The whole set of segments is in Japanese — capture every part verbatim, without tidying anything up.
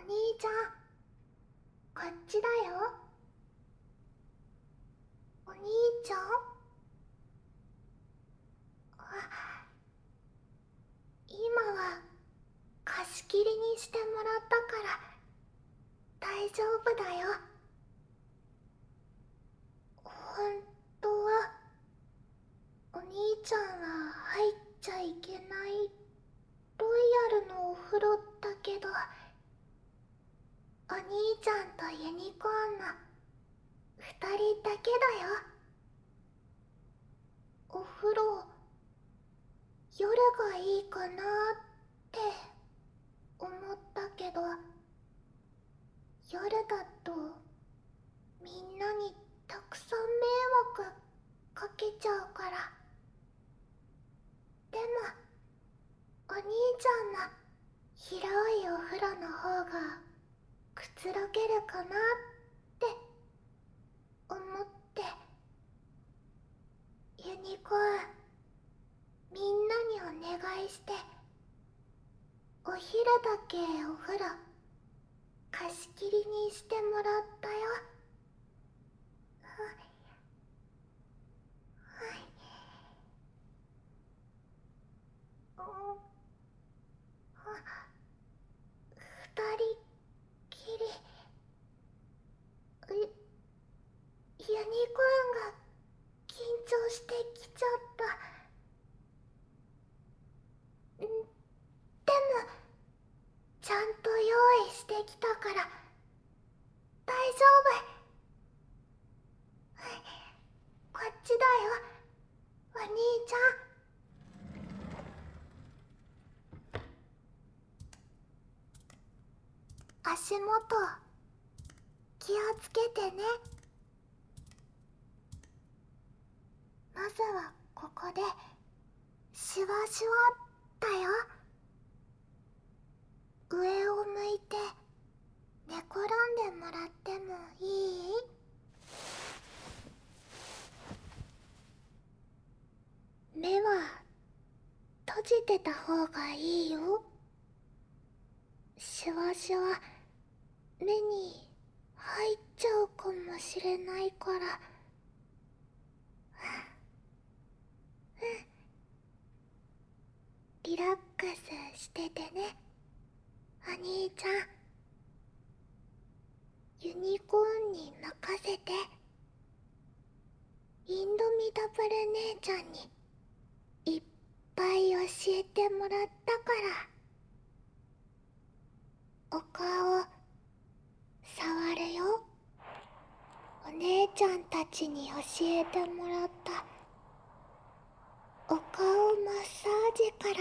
兄ちゃん、こっちだよ。お兄ちゃん。あ、今は貸し切りにしてもらったから大丈夫だよ。本当はお兄ちゃんは入っちゃいけないロイヤルのお風呂だけど、お兄ちゃんとユニコーンの二人だけだよ。お風呂夜がいいかなって思ったけど、夜だとみんなにたくさん迷惑かけちゃうから。でもお兄ちゃんの広いお風呂の方がくつろげるかなって思って。ユニコーン、みんなにお願いしてお昼だけお風呂貸し切りにしてもらったよ。二人きり。ユユニコーンが緊張してきちゃった。んでもちゃんと用意してきたから大丈夫。こっちだよ、お兄ちゃん。足元気をつけてね。まずはここでシュワシュワだよ。上を向いて寝転んでもらってもいい？目は閉じてた方がいいよ。シュワシュワ目に入っちゃうかもしれないから。リラックスしててね、お兄ちゃん。ユニコーンに任せて。インドミダブル姉ちゃんにいっぱい教えてもらったから。お顔触るよ。お姉ちゃんたちに教えてもらったお顔マッサージから。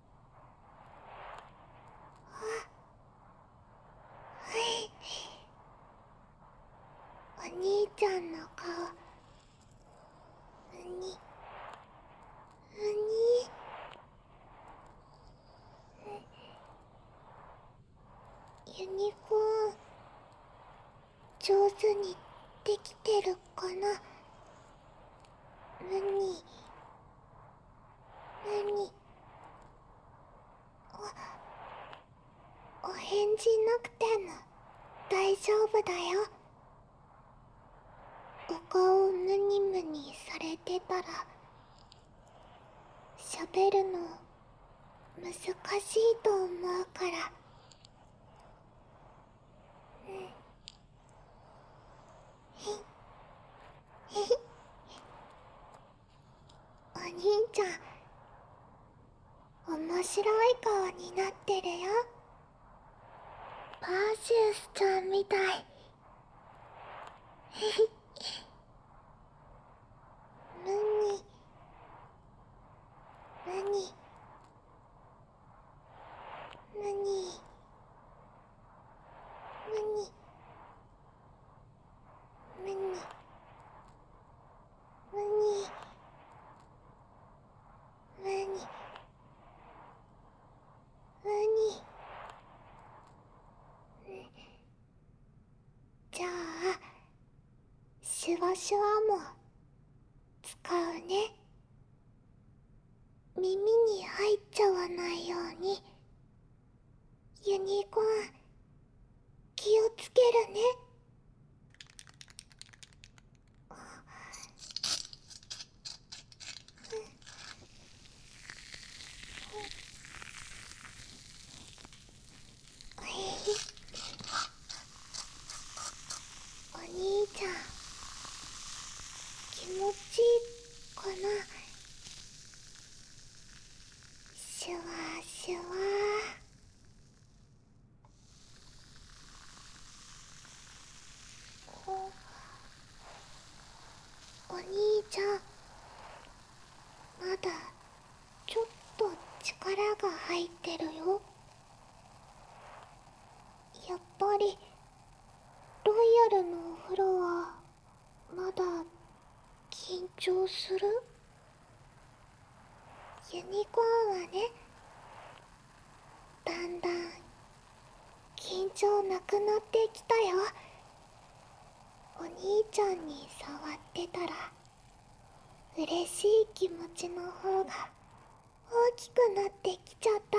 あ、はい。お兄ちゃんの顔、うにうにユニコーン、上手にできてるかな。むにむに。おお返事なくても大丈夫だよ。お顔ムニムニされてたら喋るの難しいと思うから。うん。ひひひ。お兄ちゃん、面白い顔になってるよ。パーシウスちゃんみたい。ひひ。むにむにむにむにむにむにむにむに。じゃあシュワシュワも使うね。耳に入っちゃわないように。ユニコーン、 気をつけるね。お兄ちゃん、気持ちいいかな。シュワシュワ。お兄ちゃん、まだちょっと力が入ってるよ。やっぱりロイヤルのお風呂はまだ緊張する？ユニコーンはね、だんだん緊張なくなってきたよ。お兄ちゃんに触ってたら嬉しい気持ちの方が大きくなってきちゃった。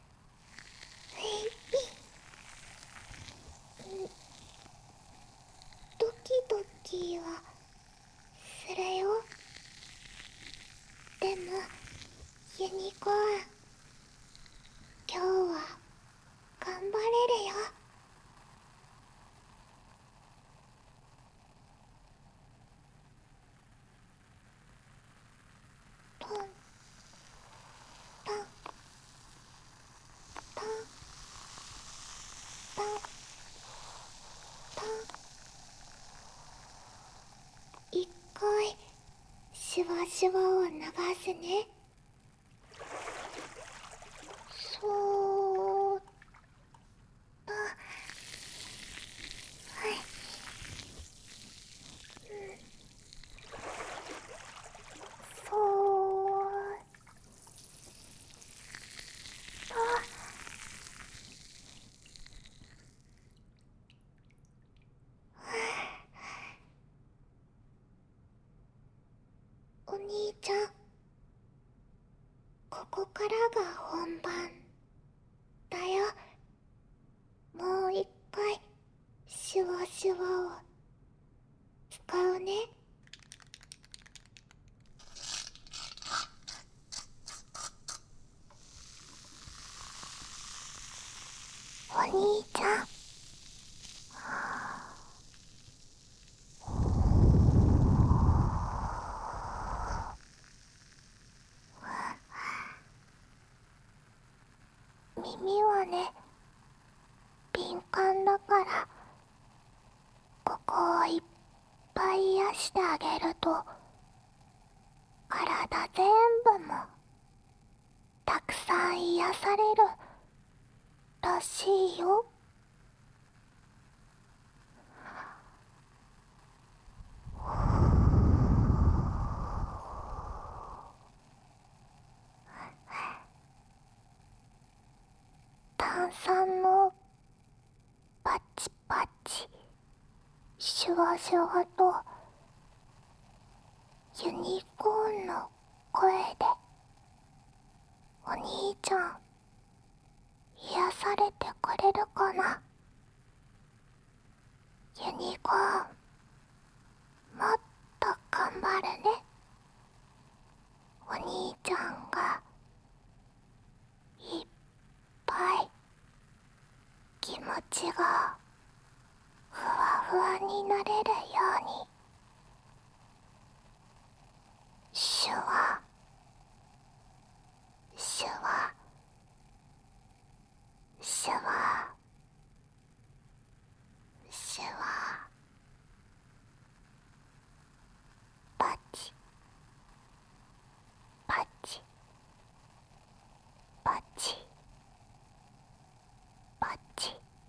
ドキドキはするよ。でもユニコーン、今日は頑張れるよ。トンタンタンタンタン。一回シュワシュワを流すね。そーっと。はい。うん。そーっと。お兄ちゃん、ここからが本番だよ。もう一回シュワシュワを使うね。お兄ちゃん、耳はね、敏感だから、ここをいっぱい癒してあげると体全部もたくさん癒されるらしいよ。炭酸のパチパチシュワシュワとユニコーンの声でお兄ちゃん癒されてくれるかな。ユニコーン、もっと頑張るね。お兄ちゃんがいっぱい気持ちがふわふわになれるように。シュワシュワシュワシュワ。パチパチパチパチ。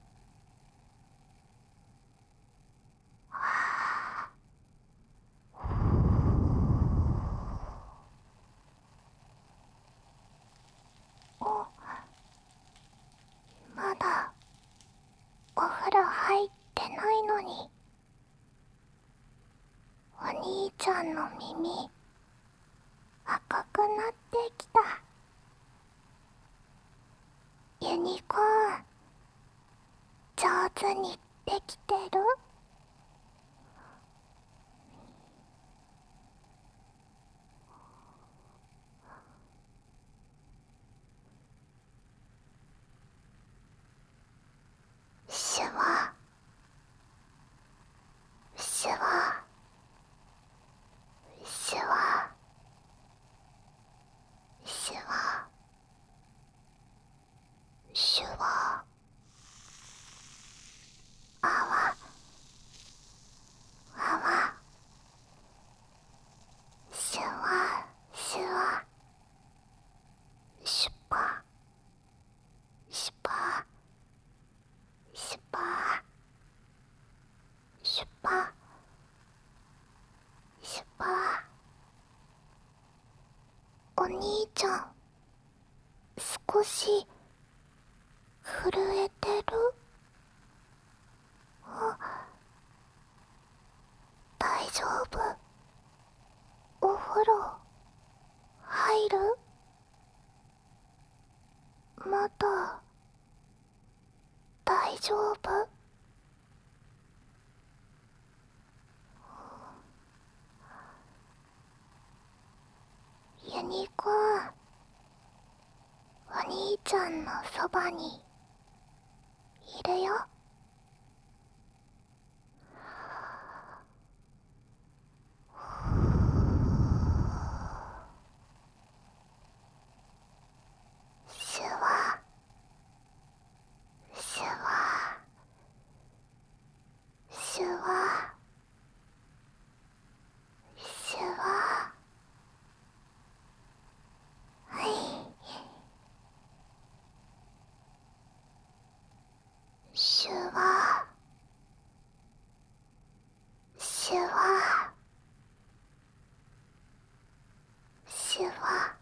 はあ。お、まだお風呂入ってないのに。お兄ちゃんの耳赤くなってきた。ユニコーン、上手にシュワあわあわ、シュワシュワ、シュパシュパシュパシュパシュパ。お兄ちゃん、少し震えてる？あ、大丈夫？お風呂入る？まだ大丈夫？ユニコーン、お兄ちゃんのそばにいるよ。シュワシュワシュワシュワ。はい。シュワシュワシュワ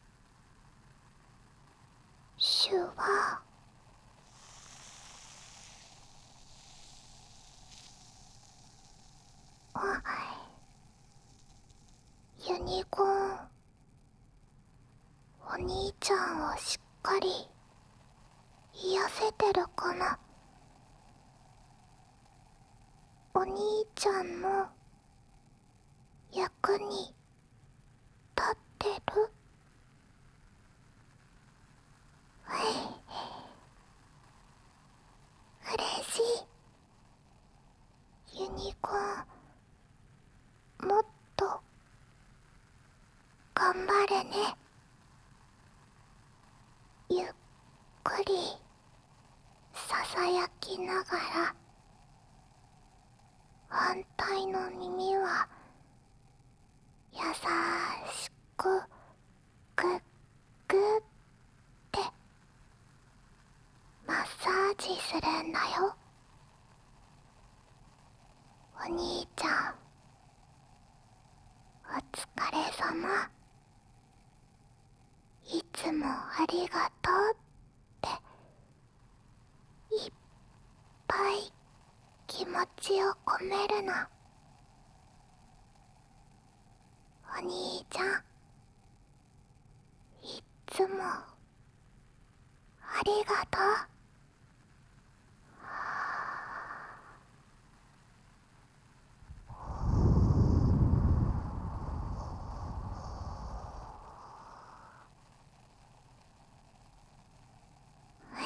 シュワ。あ、ユニコーン、お兄ちゃんをしっかり癒せてるかな？お兄ちゃんの役に立ってる？はい、嬉しい。ユニコーン、もっと頑張れね。ゆっくりささやきながら、反対の耳は優しくグッグッってマッサージするんだよ。お兄ちゃん、お疲れさま。いつもありがとうっていっぱい気持ちを込めるの。お兄ちゃん、いっつもありがとう。はい。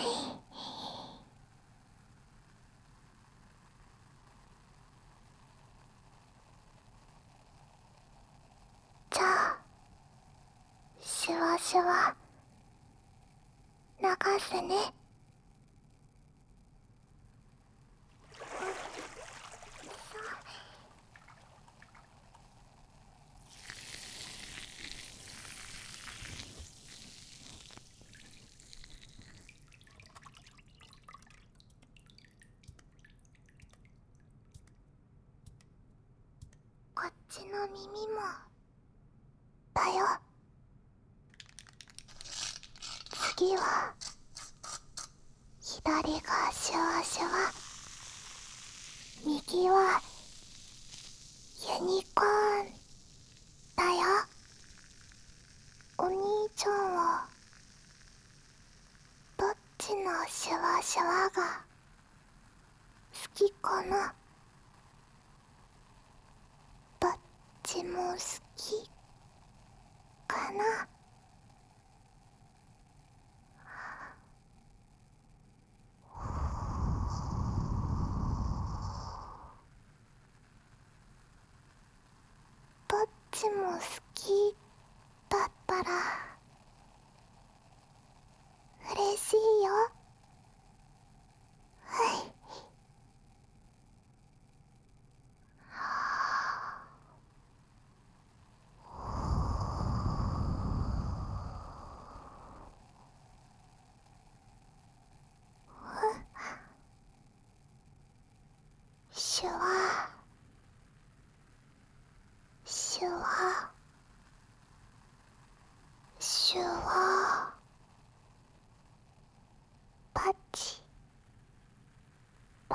じゃあ、シュワシュワ流すね。こっちの耳もだよ。次は左がシュワシュワ、右はユニコーンだよ。お兄ちゃんはどっちのシュワシュワが好きかな？どっちも好きかな？どっちも好きだったら嬉しいよ。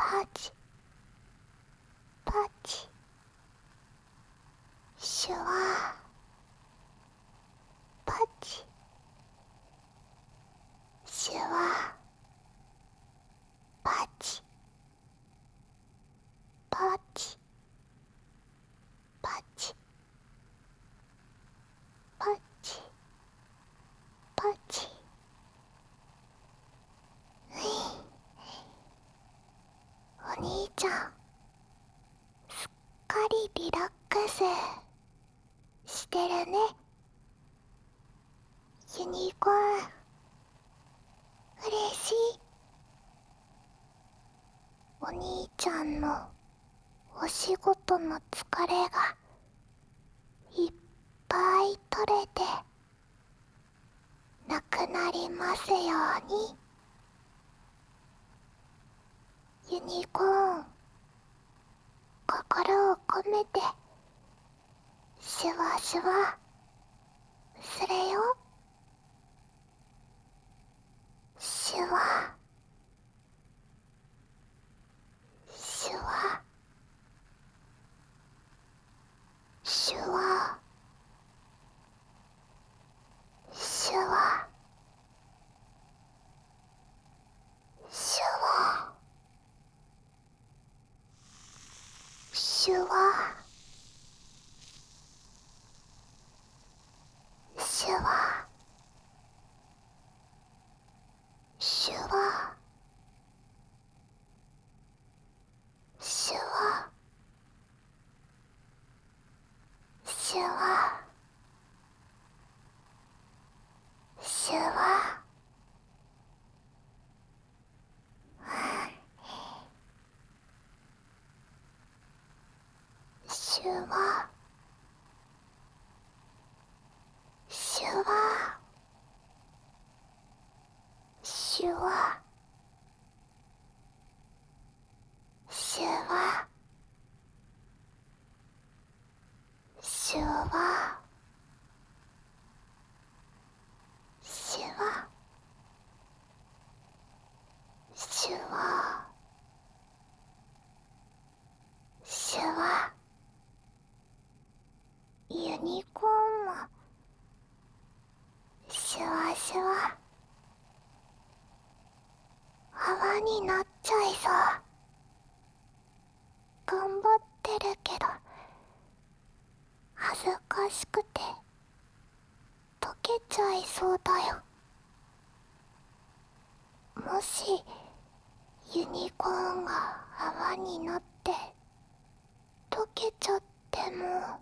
パチパチシュワーパチシュワーパチパチパチパチパチ。お兄ちゃんすっかりリラックスしてるね。ユニコーン嬉しい。お兄ちゃんのお仕事の疲れがいっぱい取れてなくなりますように。ユニコーン心を込めてシュワシュワするよ。シュワシュワシュワシュワシュワシュワシュワシュワシュワシュワシュワ。シュワシュワシュワシュワシュワシュワシュワシュワ。ユニコーンもシュワシュワ泡になっちゃいそう。頑張ってるけど恥ずかしくて溶けちゃいそうだよ。もしユニコーンが泡になって溶けちゃっても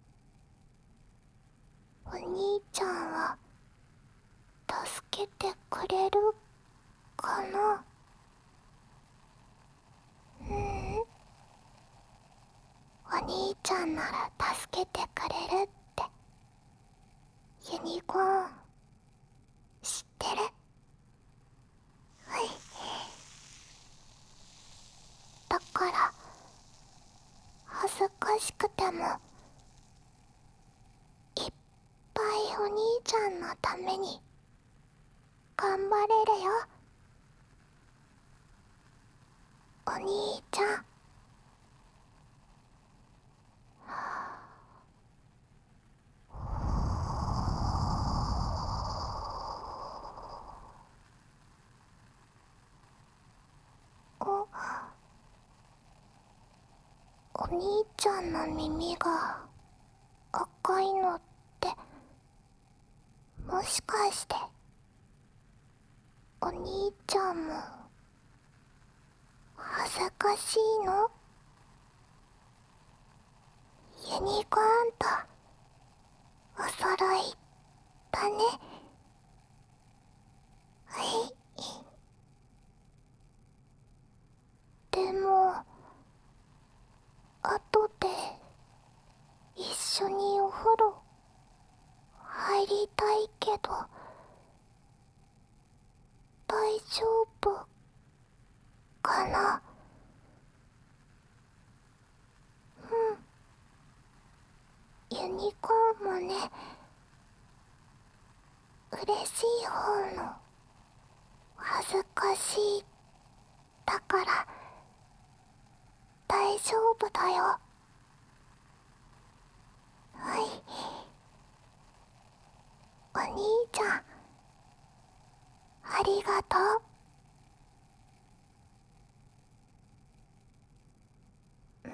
お兄ちゃんは助けてくれるかな。うん、お兄ちゃんなら助けてくれるってユニコーン知ってる。はい。だから恥ずかしくてもいっぱいお兄ちゃんのために頑張れるよ。お兄ちゃん。おお兄ちゃんの耳が赤いのってもしかしてお兄ちゃんも恥ずかしいの。ユニコーンとお揃いだね。はい。でも後で一緒にお風呂入りたいけど大丈夫かな。うん、ユニコーンもね嬉しい方の恥ずかしいだから大丈夫だよ。はい。お兄ちゃん、ありがとう。うん、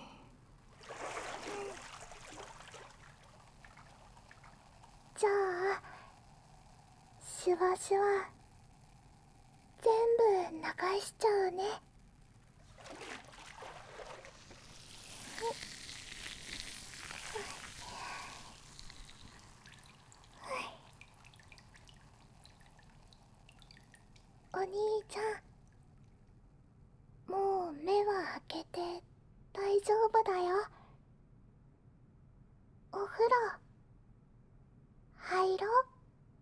じゃあシュワシュワ全部流しちゃうね。お兄ちゃん、もう目は開けて大丈夫だよ。お風呂入ろう。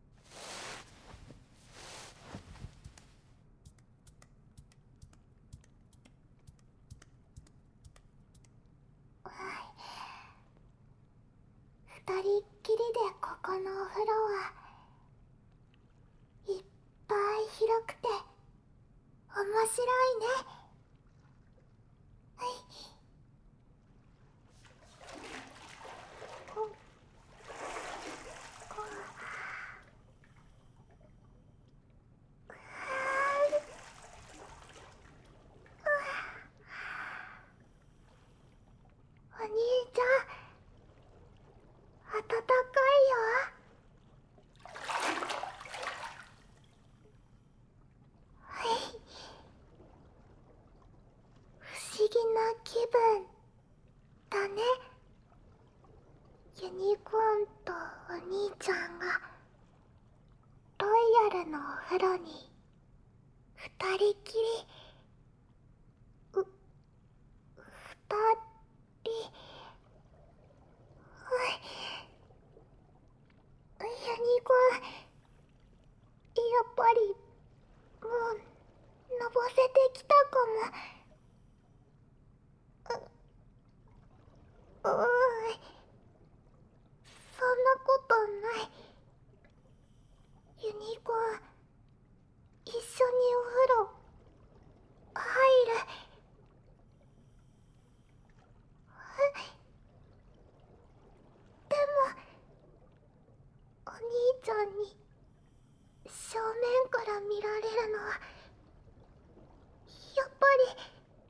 二人っきりでここのお風呂はいっぱい広くて面白いね。はい。お兄ちゃん、暖かいよ。はい。不思議な気分だね。ユニコーンとお兄ちゃんがロイヤルのお風呂に二人きり。う、二人。ユニコーン、やっぱりもうのぼせてきたかも。う、うーい、そんなことない。ユニコーン、一緒にお風呂入る。でもお兄ちゃんに正面から見られるのはやっぱり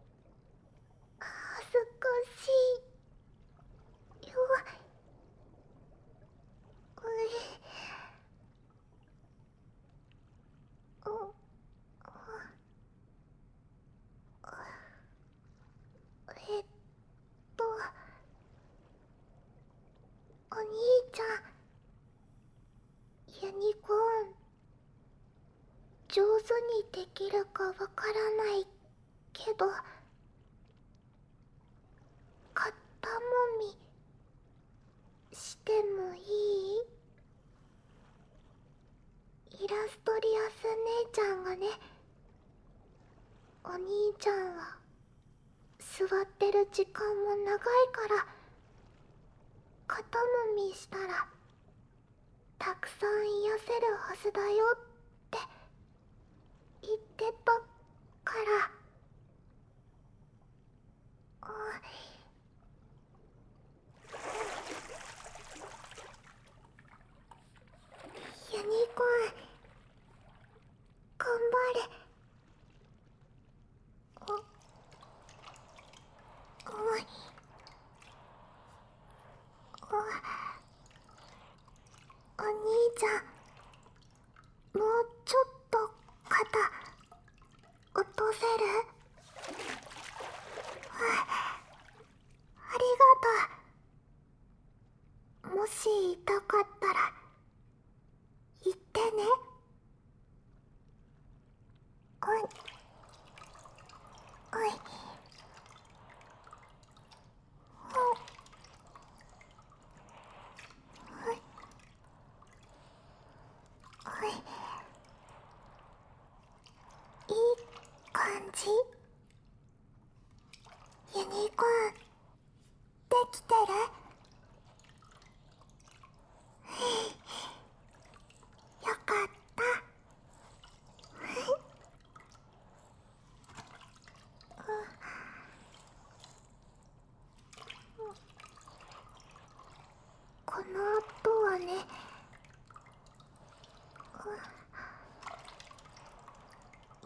恥ずかしいよ。ううえっとお兄ちゃん、ユニコーン上手にできるかわからないけど、肩もみしてもいい？イラストリアス姉ちゃんがね、お兄ちゃんは座ってる時間も長いから肩もみしたらたくさん癒せるはずだよって言ってたから。あ、ユニコーン、頑張れ。お、おい、お、お兄ちゃん、もうちょっと肩落とせる？あ、ありがとう。もし痛かったら言ってね。おい、おい、おい、おい、いい感じ？ユニコーン、できてる？よかった。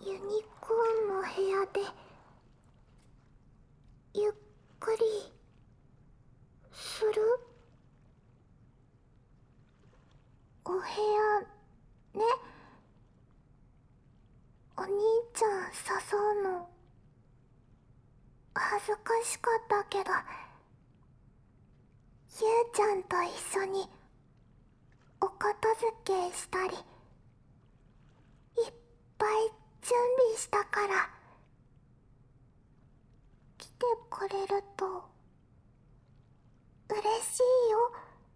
ユニコーンの部屋でゆっくりする？お部屋ね。お兄ちゃん誘うの恥ずかしかったけど、ゆうちゃんと一緒にお片付けしたりいっぱい準備したから、来てくれると嬉しいよ。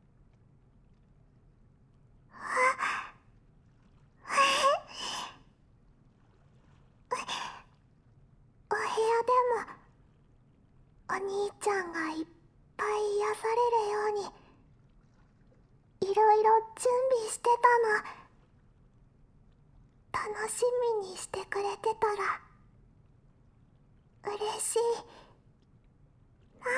お部屋でもお兄ちゃんがいっぱい癒されるようにいろいろ準備してたの。楽しみにしてくれてたら嬉しいな。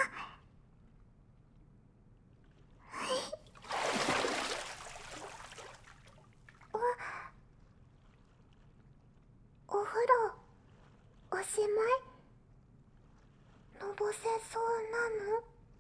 おお風呂おしまい？のぼせそうなの？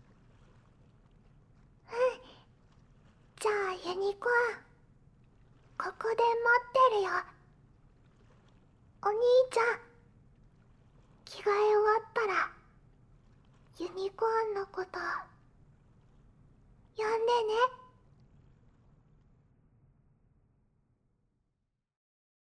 うん。じゃあユニコーン、ここで待ってるよ。お兄ちゃん、着替え終わったらユニコーンのこと呼んでね。